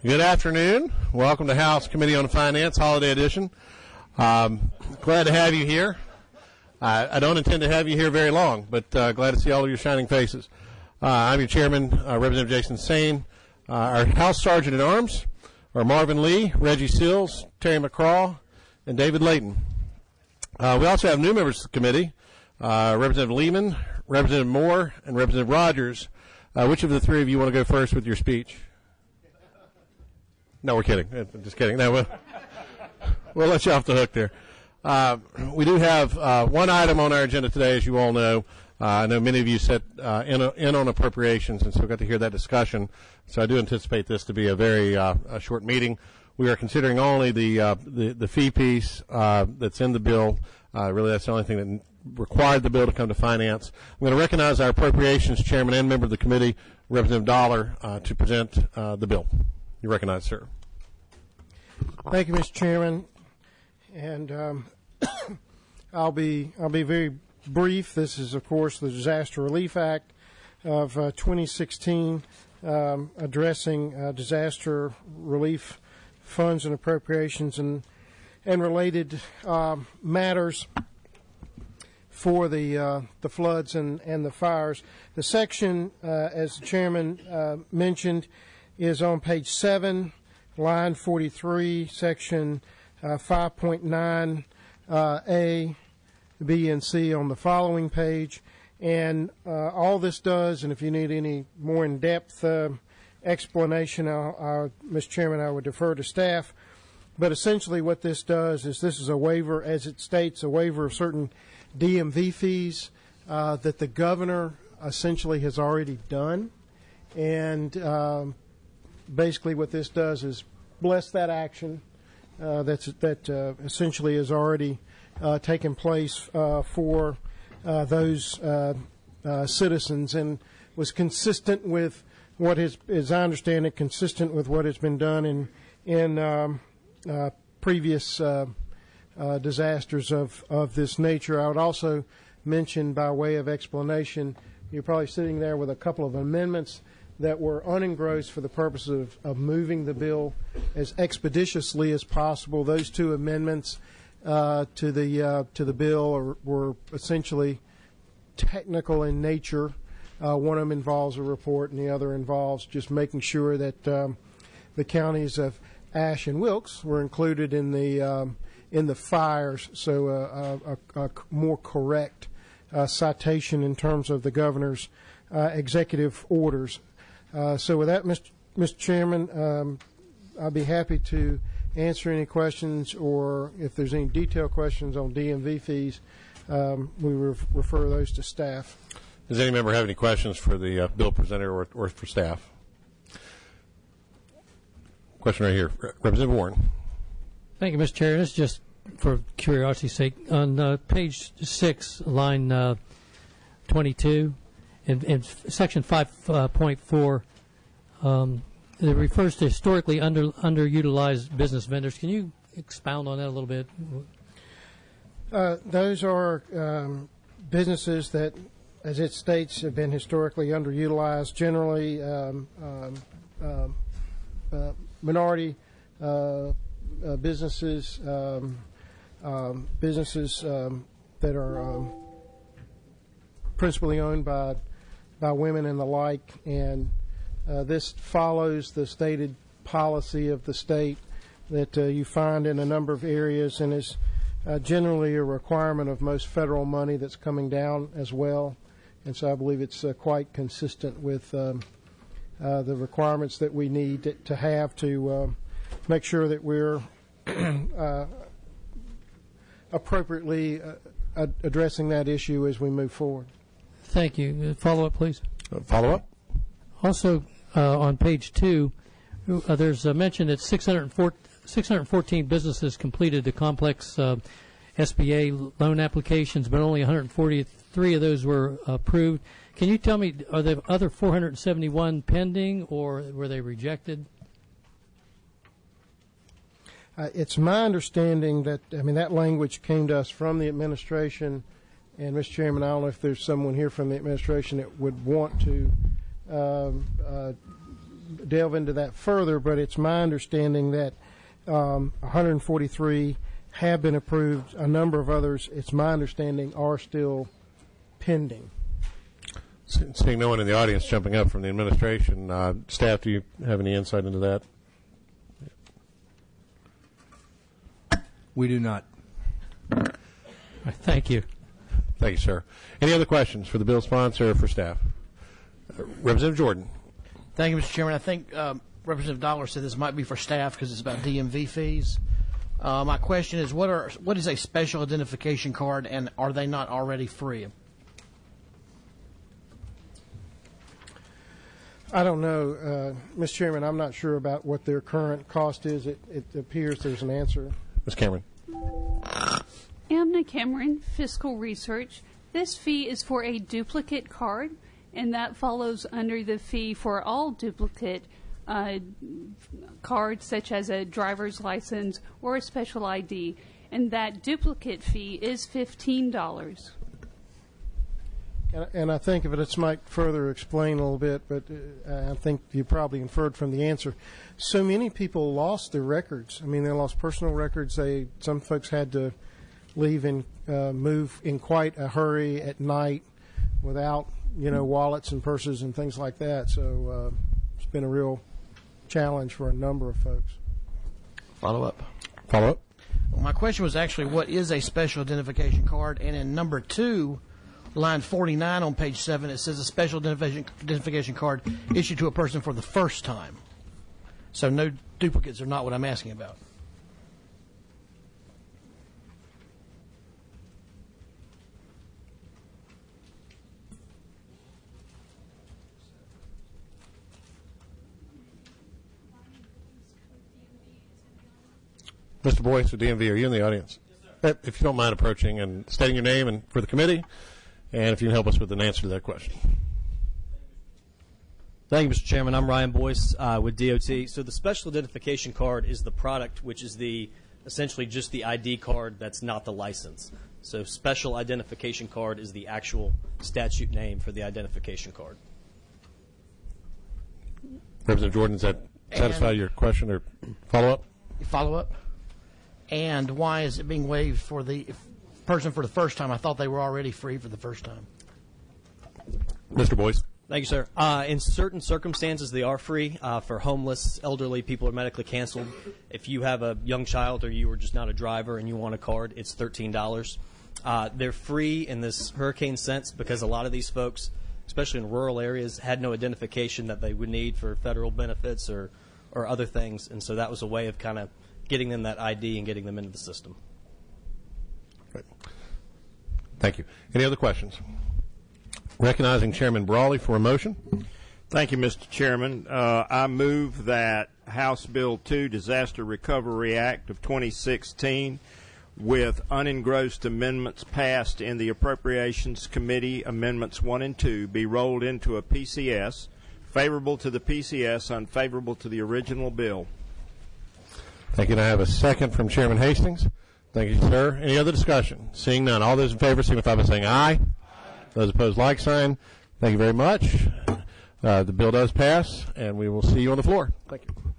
Good afternoon. Welcome to House Committee on Finance, Holiday Edition. Glad to have you here. I don't intend to have you here very long, but glad to see all of your shining faces. I'm your chairman, Representative Jason Sain. Our House Sergeant at Arms are Marvin Lee, Reggie Sills, Terry McCraw, and David Layton. We also have new members of the committee, Representative Lehman, Representative Moore, and Representative Rogers. Which of the three of you want to go first with your speech? No, we're kidding. I'm just kidding. No, we'll let you off the hook there. We do have one item on our agenda today, as you all know. I know many of you sat in on appropriations, and so we got to hear that discussion. So I do anticipate this to be a very short meeting. We are considering only the fee piece that's in the bill. Really, that's the only thing that required the bill to come to finance. I'm going to recognize our appropriations chairman and member of the committee, Representative Dollar, to present the bill. You recognize, sir. Thank you, Mr. Chairman. And I'll be very brief. This is, of course, the Disaster Relief Act of 2016, addressing disaster relief funds and appropriations and related matters for the floods and the fires. The section, as the chairman mentioned, is on page 7, line 43, section 5.9 A, B, and C on the following page. And all this does, and if you need any more in-depth explanation, Mr. Chairman, I would defer to staff. But essentially what this does is this is a waiver, as it states, a waiver of certain DMV fees that the governor essentially has already done. And basically what this does is bless that action that essentially has already taken place for those citizens, and was consistent with what is, as I understand it, consistent with what has been done in previous disasters of this nature. I would also mention, by way of explanation, you're probably sitting there with a couple of amendments that were unengrossed for the purpose of moving the bill as expeditiously as possible. Those two amendments to the bill were essentially technical in nature. One of them involves a report, and the other involves just making sure that the counties of Ashe and Wilkes were included in the fires, so a more correct citation in terms of the governor's executive orders. So with that, Mr. Chairman, I'll be happy to answer any questions, or if there's any detailed questions on DMV fees, we refer those to staff. Does any member have any questions for the bill presenter or for staff? Question right here. Representative Warren. Thank you, Mr. Chair. This is just for curiosity's sake. On page 6, line 22, in section 5.4, it refers to historically underutilized business vendors. Can you expound on that a little bit? Those are businesses that, as it states, have been historically underutilized, generally minority businesses, businesses that are principally owned by women and the like, and this follows the stated policy of the state that you find in a number of areas, and is generally a requirement of most federal money that's coming down as well. And so I believe it's quite consistent with the requirements that we need to have to make sure that we're appropriately addressing that issue as we move forward. Thank you. Follow-up, please. Follow-up? Also, on page 2, there's a mention that 614 businesses completed the complex SBA loan applications, but only 143 of those were approved. Can you tell me, are the other 471 pending, or were they rejected? It's my understanding that, that language came to us from the administration, and Mr. Chairman, I don't know if there's someone here from the administration that would want to delve into that further, but it's my understanding that 143 have been approved. A number of others, it's my understanding, are still pending. Seeing no one in the audience jumping up from the administration, staff, do you have any insight into that? We do not. Thank you. Thank you, sir. Any other questions for the bill sponsor or for staff? Representative Jordan. Thank you, Mr. Chairman. I think Representative Dollar said this might be for staff because it's about DMV fees. My question is, what is a special identification card, and are they not already free? I don't know, Mr. Chairman. I'm not sure about what their current cost is. It appears there's an answer. Ms. Cameron. Amna Cameron, Fiscal Research. This fee is for a duplicate card, and that follows under the fee for all duplicate cards, such as a driver's license or a special ID. And that duplicate fee is $15. And I think if it's might further explain a little bit, but I think you probably inferred from the answer. So many people lost their records. I mean, they lost personal records. Some folks had to leave and move in quite a hurry at night without, wallets and purses and things like that. So it's been a real challenge for a number of folks. Follow up. Follow up. Well, my question was actually, what is a special identification card? And in number 2, line 49 on page 7, it says a special identification card issued to a person for the first time. So no duplicates are not what I'm asking about. Mr. Boyce with DMV, are you in the audience? Yes, sir. If you don't mind approaching and stating your name and for the committee, and if you can help us with an answer to that question. Thank you, Mr. Chairman. I'm Ryan Boyce with DOT. So the special identification card is the product, which is essentially just the ID card that's not the license. So special identification card is the actual statute name for the identification card. Representative Jordan, does that satisfy your question or follow-up? Follow-up? And why is it being waived for the person for the first time? I thought they were already free for the first time. Mr. Boyce. Thank you, sir. In certain circumstances, they are free. For homeless, elderly, people are medically canceled. If you have a young child or you are just not a driver and you want a card, it's $13. They're free in this hurricane sense because a lot of these folks, especially in rural areas, had no identification that they would need for federal benefits or other things. And so that was a way of kind of getting them that ID and getting them into the system. Right. Thank you. Any other questions? Recognizing Chairman Brawley for a motion. Thank you, Mr. Chairman. I move that House Bill 2, Disaster Recovery Act of 2016, with unengrossed amendments passed in the Appropriations Committee, Amendments 1 and 2, be rolled into a PCS, favorable to the PCS, unfavorable to the original bill. Thank you. And I have a second from Chairman Hastings. Thank you, sir. Any other discussion? Seeing none. All those in favor signify by saying aye. Those opposed, like sign. Thank you very much. The bill does pass, and we will see you on the floor. Thank you.